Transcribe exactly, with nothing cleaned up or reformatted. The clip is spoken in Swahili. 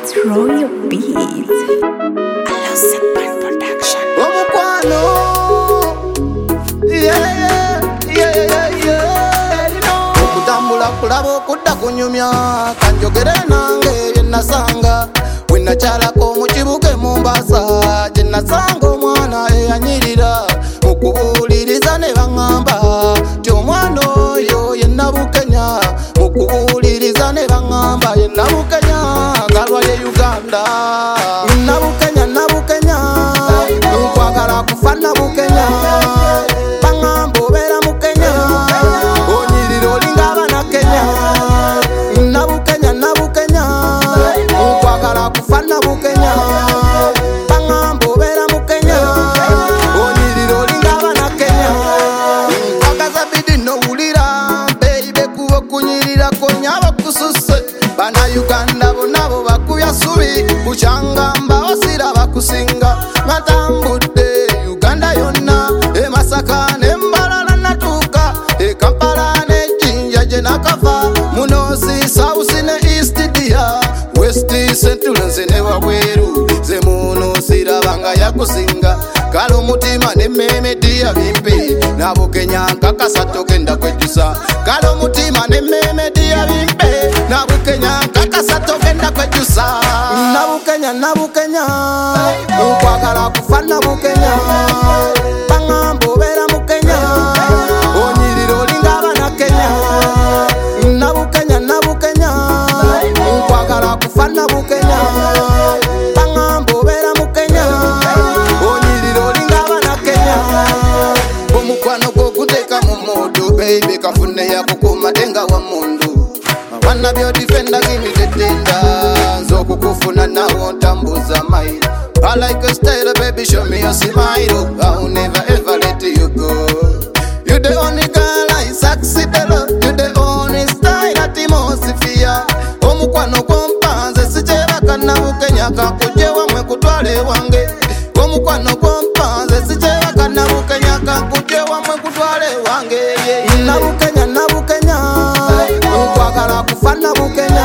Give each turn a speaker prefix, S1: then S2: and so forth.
S1: Royal Beats. Hello, Sepan Production.
S2: Omukwano, yeah, yeah, yeah, yeah, you know. Okutambula kulaba okudda kunyumya, kanjogere nange bye nasanga. Bwe nakyalako mu kibuga e Mombasa, gye nasanga omwana eyanyirira. Mukubuuliriza ne baŋŋamba ti omwana oyo ye Nabukenya. Mukubuuliriza ne baŋŋamba ye Nabukenya, ngalwa ye Uganda. Nabukenya, Nabukenya, nkwagala kufa Nabukenya. Baŋŋamba obeera mu Kenya, onyirira olinga abana Kenya. Nabukenya, Nabukenya, nkwagala kufa Nabukenya. Baŋŋamba obeera mu Kenya, onyirira olinga abana Kenya. Mpagaza bidi nowulira, baby kuba okunyirirako nyaba kususe. Bana Uganda bonna bo bakubya subi, bukyangamba wasira bakusinga. Natambudde Uganda yonna, e Masaka ne Mbarara natuuka, e Kampala ne Jinja gye nakafa. Munosi, South ne East dia, West, Central nze ne wabweru, ze muno sirabanga yakusinga. Kale omutima n'emmeme dia bimpe, Nabukenya nkakasa togenda kwejjusa. Kale omutima n'emmeme dia bimpe, Nabukenya nkakasa togenda kwejjusa. Nabukenya, Nabukenya, nkwagala kufa Nabukenya. Baŋŋamba obeera mu Kenya, onyirira olinga abana Kenya. Nabukenya, Nabukenya, nkwagala kufa Nabukenya. Baŋŋamba obeera mu Kenya, onyirira olinga abana Kenya. Omukwano gw'okuteeka mu modo, baby kafune yakukuma denga wa mundu. Wanna be your defender, give me the tender. Nzokukufuna nawo ntambuza mayi. I like your style, baby, show me your smile. I'll never ever let you go. You the only girl I succeed love. You the only style at the most fear. Omukwano gw'ompanze sikyebaka Nabukenya, kankuje wamwe kutwale wange. Omukwano gw'ompanze sikyebaka Nabukenya, kankuje wamwe kutwale wange. Nabukenya, Nabukenya, nkwagala kufa Nabukenya.